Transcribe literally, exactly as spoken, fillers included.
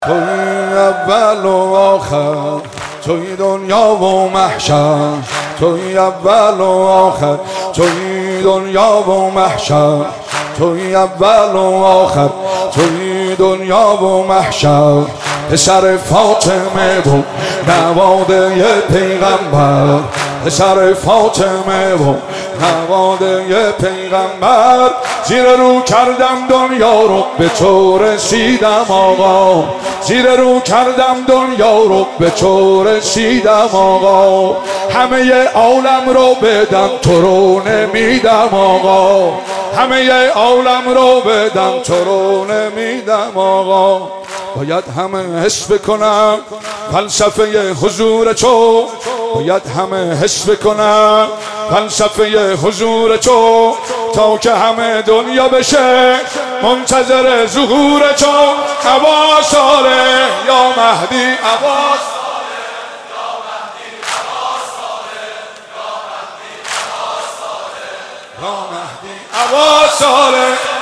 توی اول و آخر، توی دنیا و محشر، توی اول و آخر، توی دنیا و محشر، توی اول و آخر، توی دنیا و محشر. پسر فاطمه و نواده پیغمبر، پسر فاطمه و نواده پیغمبر. زیر رو کردم دنیا رو به تو رسیدم آقا، زیر رو کردم دنیا رو به تو رسیدم آقا. همه عالم رو بدم تو رو نمیدم آقا، همه عالم رو بدم تو رو نمیدم آقا. باید همه حس بکنم فلسفه حضور تو، باید همه حس بکنم فلسفه حضور تو، تا که همه دنیا بشه منتظر ظهور تو. عباس صالح یا مهدی، عباس صالح یا مهدی، عباس صالح یا مهدی، عباس صالح یا مهدی، عباس صالح.